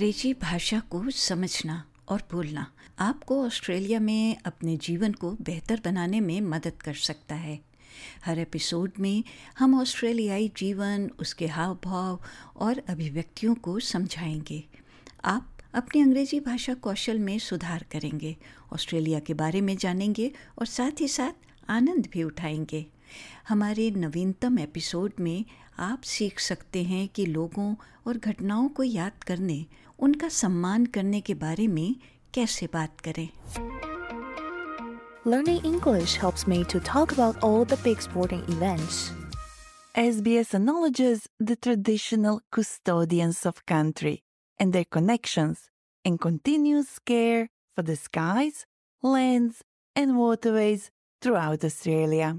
अंग्रेजी भाषा को समझना और बोलना आपको ऑस्ट्रेलिया में अपने जीवन को बेहतर बनाने में मदद कर सकता है। हर एपिसोड में हम ऑस्ट्रेलियाई जीवन, उसके हाव भाव और अभिव्यक्तियों को समझाएंगे। आप अपनी अंग्रेजी भाषा कौशल में सुधार करेंगे, ऑस्ट्रेलिया के बारे में जानेंगे और साथ ही साथ आनंद भी उठाएंगे। हमारे नवीनतम एपिसोड में आप सीख सकते हैं कि लोगों और घटनाओं को याद करने, उनका सम्मान करने के बारे में कैसे बात करें। Learning English helps me to talk about all the big sporting events. SBS acknowledges the traditional custodians of country and their connections and continuous care for the skies, lands and waterways throughout Australia.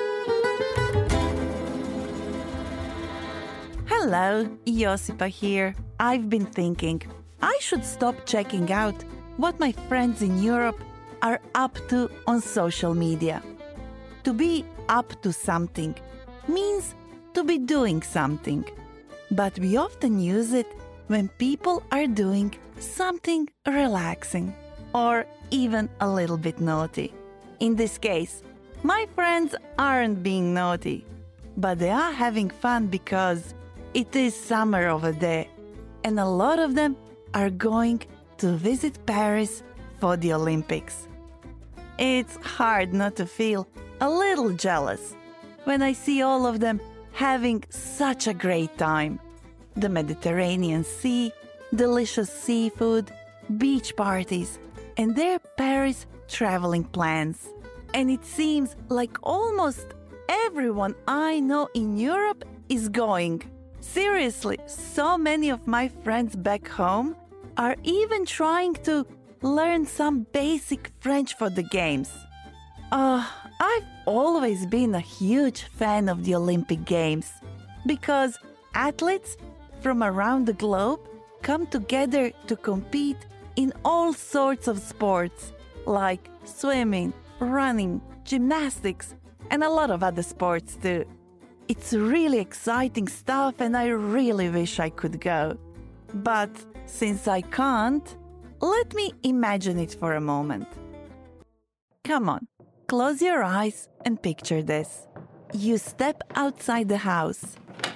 Hello, Josipa here. I've been thinking I should stop checking out what my friends in Europe are up to on social media. To be up to something means to be doing something, but we often use it when people are doing something relaxing or even a little bit naughty. In this case, my friends aren't being naughty, but they are having fun because it is summer over there, and a lot of them are going to visit Paris for the Olympics. It's hard not to feel a little jealous when I see all of them having such a great time. The Mediterranean Sea, delicious seafood, beach parties, and their Paris traveling plans. And it seems like almost everyone I know in Europe is going. Seriously, so many of my friends back home are even trying to learn some basic French for the games. I've always been a huge fan of the Olympic Games because athletes from around the globe come together to compete in all sorts of sports like swimming, running, gymnastics, and a lot of other sports too. It's really exciting stuff and I really wish I could go. But since I can't, let me imagine it for a moment. Come on, close your eyes and picture this. You step outside the house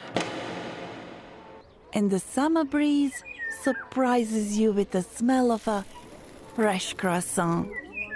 and the summer breeze surprises you with the smell of a fresh croissant.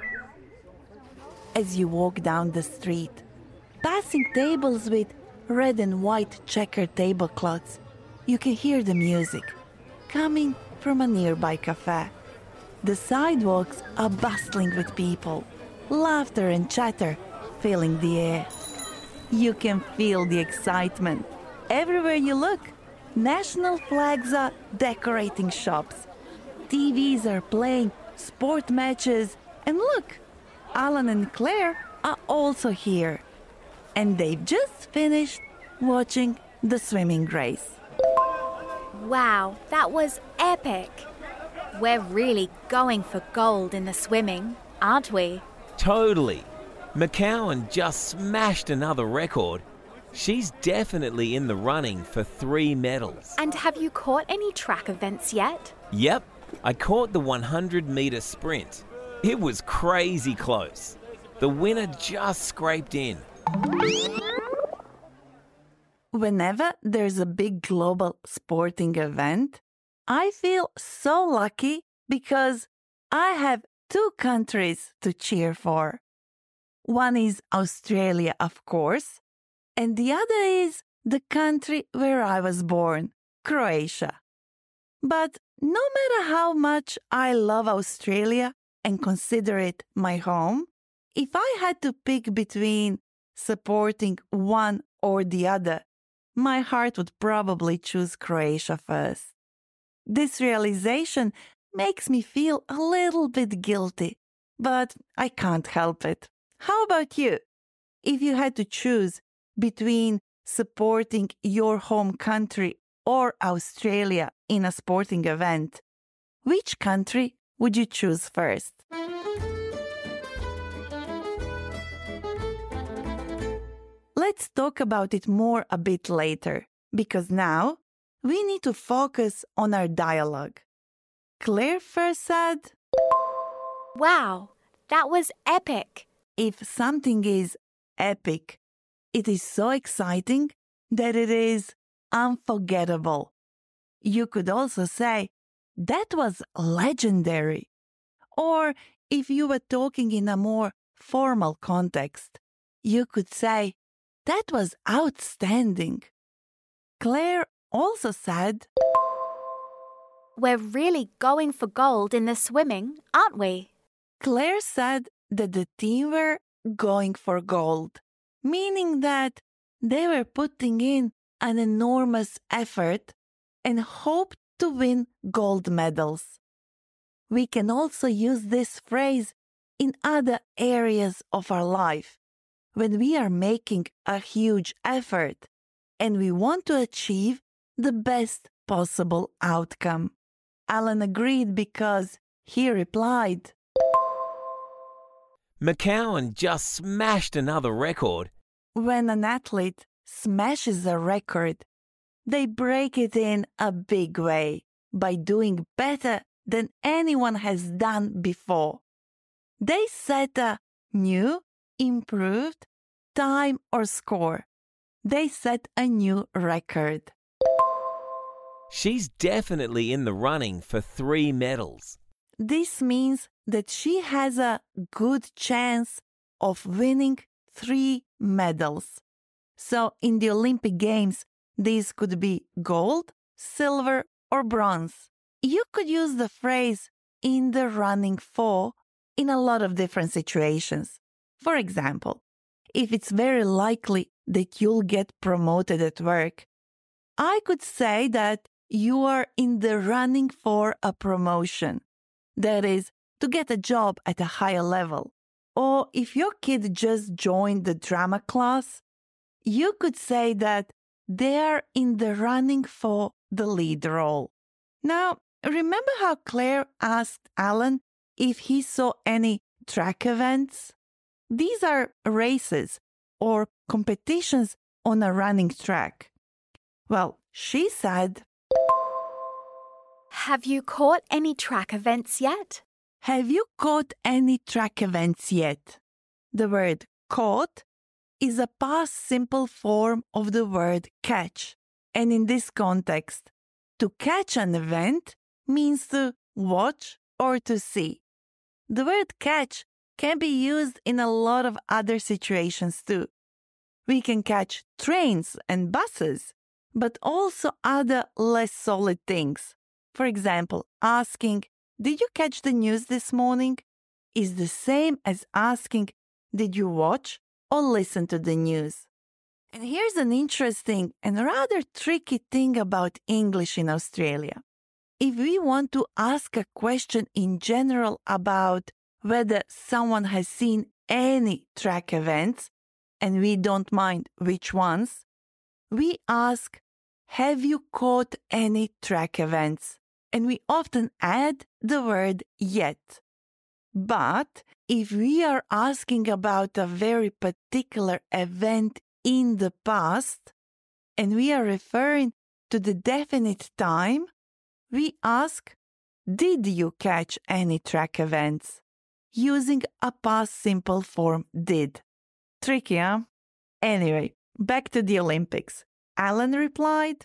As you walk down the street, passing tables with red and white checkered tablecloths, you can hear the music coming from a nearby cafe. The sidewalks are bustling with people, laughter and chatter filling the air. You can feel the excitement. Everywhere you look, national flags are decorating shops. TVs are playing sport matches, and look, Alan and Claire are also here. And they've just finished watching the swimming race. Wow, that was epic. We're really going for gold in the swimming, aren't we? Totally. McCowan just smashed another record. She's definitely in the running for 3 medals. And have you caught any track events yet? Yep, I caught the 100-metre sprint. It was crazy close. The winner just scraped in. Whenever there's a big global sporting event, I feel so lucky because I have 2 countries to cheer for. One is Australia, of course, and the other is the country where I was born, Croatia. But no matter how much I love Australia and consider it my home, if I had to pick between supporting one or the other, my heart would probably choose Croatia first. This realization makes me feel a little bit guilty, but I can't help it. How about you? If you had to choose between supporting your home country or Australia in a sporting event, which country would you choose first? Let's talk about it more a bit later, because now we need to focus on our dialogue. Claire first said, Wow, that was epic. if something is epic, it is so exciting that it is unforgettable. You could also say, that was legendary. Or if you were talking in a more formal context, you could say, that was outstanding. Claire also said, We're really going for gold in the swimming, aren't we? Claire said that the team were going for gold, meaning that they were putting in an enormous effort and hoped to win gold medals. We can also use this phrase in other areas of our life when we are making a huge effort and we want to achieve the best possible outcome. Alan agreed because he replied, McCowan just smashed another record. when an athlete smashes a record, they break it in a big way by doing better than anyone has done before. They set a new, improved time or score. They set a new record. She's definitely in the running for 3 medals. This means that she has a good chance of winning 3 medals. So in the Olympic Games, these could be gold, silver, or bronze. You could use the phrase in the running for in a lot of different situations. For example, if it's very likely that you'll get promoted at work, I could say that you are in the running for a promotion. That is, to get a job at a higher level. Or if your kid just joined the drama class, you could say that they are in the running for the lead role. Now, remember how Claire asked Alan if he saw any track events? These are races or competitions on a running track. Well, she said, Have you caught any track events yet? have you caught any track events yet? The word caught is a past simple form of the word catch. And in this context, to catch an event means to watch or to see. The word catch can be used in a lot of other situations too. We can catch trains and buses, but also other less solid things. For example, asking, did you catch the news this morning? Is the same as asking, did you watch or listen to the news? And here's an interesting and rather tricky thing about English in Australia. If we want to ask a question in general about whether someone has seen any track events, and we don't mind which ones, we ask, have you caught any track events? And we often add the word yet. But if we are asking about a very particular event in the past, and we are referring to the definite time, we ask, did you catch any track events? Using a past simple form did. Tricky, huh? Anyway, back to the Olympics. Alan replied,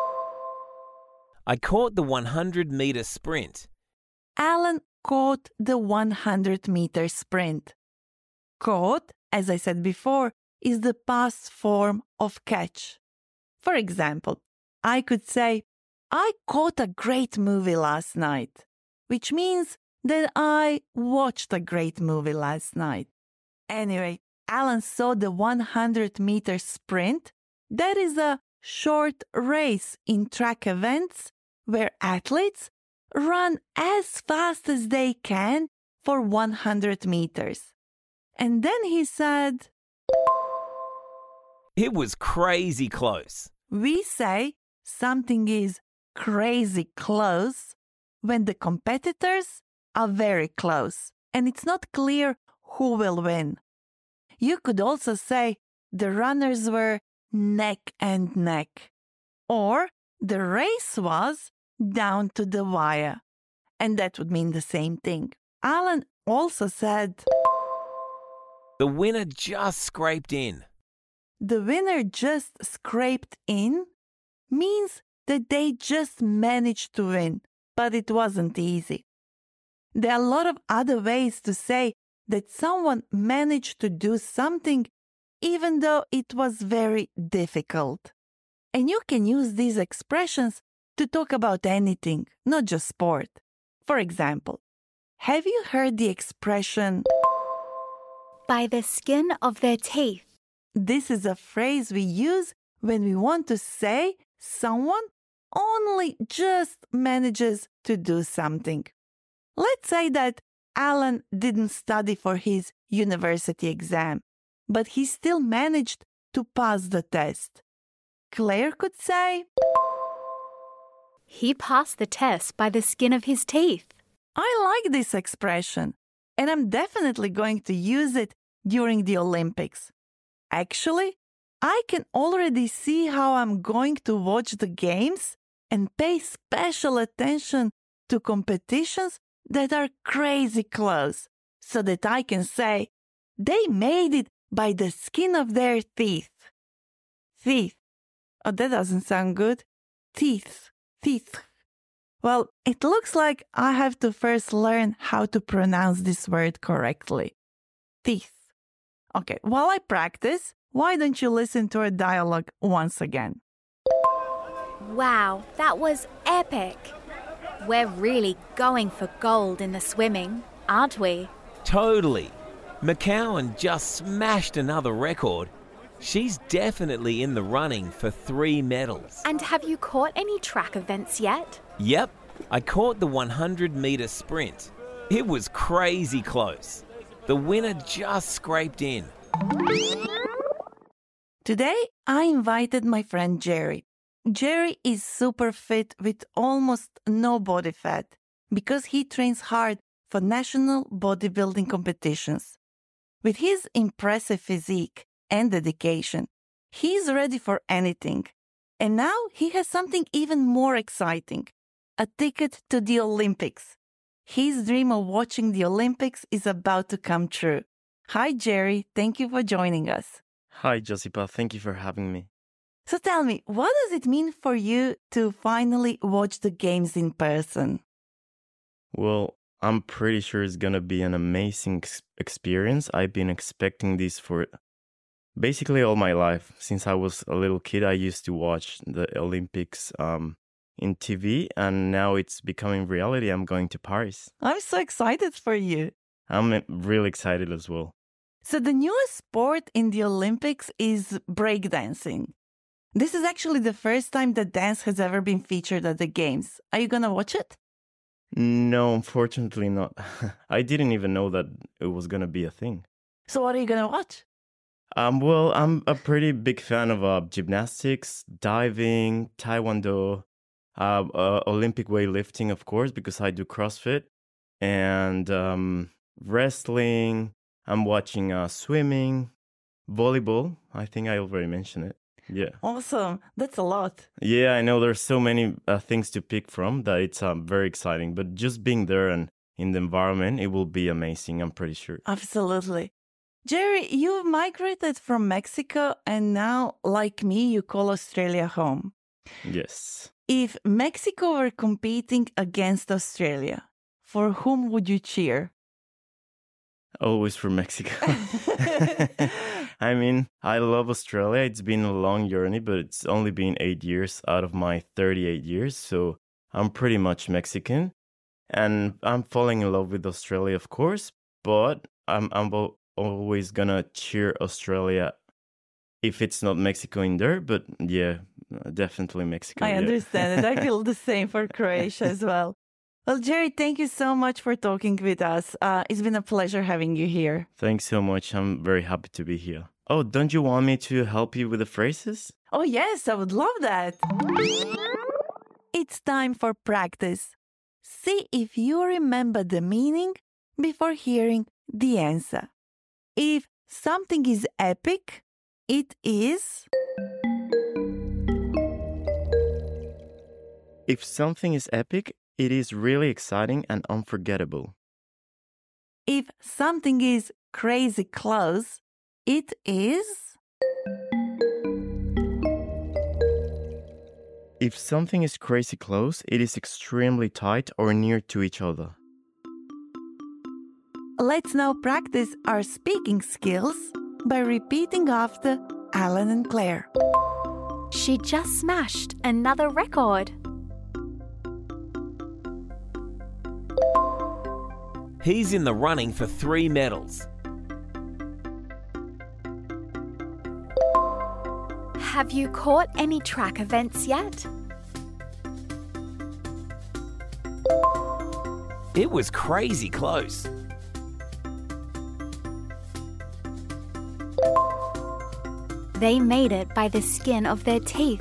I caught the 100-meter sprint. Alan caught the 100-meter sprint. Caught, as I said before, is the past form of catch. For example, I could say, I caught a great movie last night, which means that I watched a great movie last night. Anyway, Alan saw the 100-meter sprint. That is a short race in track events where athletes run as fast as they can for 100 meters. And then he said, It was crazy close. we say something is crazy close when the competitors are very close and it's not clear who will win. You could also say the runners were neck and neck, or the race was down to the wire. and that would mean the same thing. Alan also said, The winner just scraped in. the winner just scraped in means that they just managed to win, but it wasn't easy. There are a lot of other ways to say that someone managed to do something even though it was very difficult. And you can use these expressions to talk about anything, not just sport. For example, have you heard the expression, By the skin of their teeth. this is a phrase we use when we want to say someone only just manages to do something. Let's say that Alan didn't study for his university exam, but he still managed to pass the test. Claire could say, He passed the test by the skin of his teeth. I like this expression, and I'm definitely going to use it during the Olympics. Actually, I can already see how I'm going to watch the games and pay special attention to competitions that are crazy close, so that I can say, they made it by the skin of their teeth. Teeth. Oh, that doesn't sound good. Teeth. Teeth. Well, it looks like I have to first learn how to pronounce this word correctly. Teeth. Okay, while I practice, why don't you listen to our dialogue once again? Wow, that was epic. We're really going for gold in the swimming, aren't we? Totally. McCowan just smashed another record. She's definitely in the running for 3 medals. And have you caught any track events yet? Yep, I caught the 100-meter sprint. It was crazy close. The winner just scraped in. Today, I invited my friend Jerry. Jerry is super fit with almost no body fat because he trains hard for national bodybuilding competitions. With his impressive physique and dedication, he's ready for anything. And now he has something even more exciting, a ticket to the Olympics. His dream of watching the Olympics is about to come true. Hi, Jerry. Thank you for joining us. Hi, Josipa. Thank you for having me. So tell me, what does it mean for you to finally watch the games in person? Well, I'm pretty sure it's gonna be an amazing experience. I've been expecting this for basically all my life. Since I was a little kid, I used to watch the Olympics in TV, and now it's becoming reality. I'm going to Paris. I'm so excited for you. I'm really excited as well. So the newest sport in the Olympics is breakdancing. This is actually the first time that dance has ever been featured at the games. Are you gonna watch it? No, unfortunately not. I didn't even know that it was gonna be a thing. So what are you gonna watch? Well, I'm a pretty big fan of gymnastics, diving, taekwondo, Olympic weightlifting, of course, because I do CrossFit, and wrestling. I'm watching swimming, volleyball. I think I already mentioned it. Yeah. Awesome. That's a lot. Yeah, I know there's so many things to pick from that it's very exciting. But just being there and in the environment, it will be amazing, I'm pretty sure. Absolutely. Jerry, you've migrated from Mexico and now, like me, you call Australia home. Yes. If Mexico were competing against Australia, for whom would you cheer? Always for Mexico. I mean, I love Australia. It's been a long journey, but it's only been 8 years out of my 38 years. So I'm pretty much Mexican. And I'm falling in love with Australia, of course. But I'm always going to cheer Australia if it's not Mexico in there. But yeah, definitely Mexico. I understand it. I feel the same for Croatia as well. Well, Jerry, thank you so much for talking with us. It's been a pleasure having you here. Thanks so much. I'm very happy to be here. Oh, don't you want me to help you with the phrases? Oh, yes, I would love that. It's time for practice. See if you remember the meaning before hearing the answer. If something is epic, it is... If something is epic, It is really exciting and unforgettable. If something is crazy close, it is... If something is crazy close, it is extremely tight or near to each other. Let's now practice our speaking skills by repeating after Alan and Claire. She just smashed another record. He's in the running for 3 medals. Have you caught any track events yet? It was crazy close. They made it by the skin of their teeth.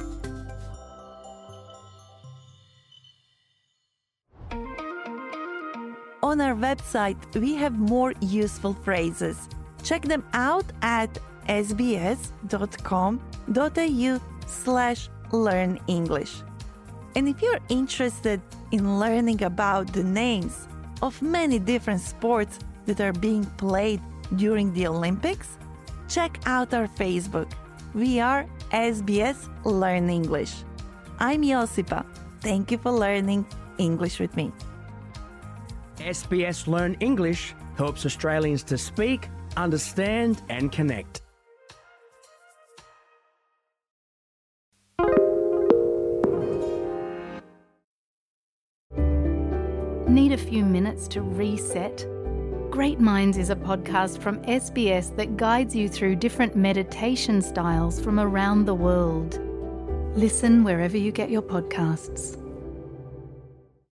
On our website, we have more useful phrases. Check them out at sbs.com.au/learnenglish. And if you're interested in learning about the names of many different sports that are being played during the Olympics, check out our Facebook. We are SBS Learn English. I'm Josipa. Thank you for learning English with me. SBS Learn English helps Australians to speak, understand and connect. Need a few minutes to reset? Great Minds is a podcast from SBS that guides you through different meditation styles from around the world. Listen wherever you get your podcasts.